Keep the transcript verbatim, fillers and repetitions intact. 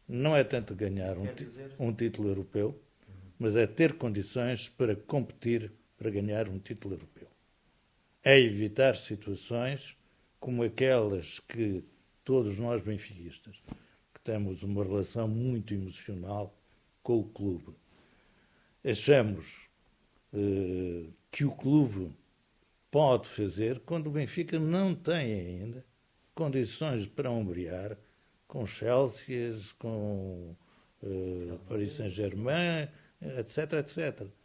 não é tanto ganhar um, dizer... um título europeu, uhum. mas é ter condições para competir para ganhar um título europeu. É evitar situações como aquelas que todos nós benfiquistas, que temos uma relação muito emocional com o clube, achamos eh, que o clube pode fazer quando o Benfica não tem ainda condições para ombrear com Chelsea, com uh, Paris Saint-Germain, etc, etcétera.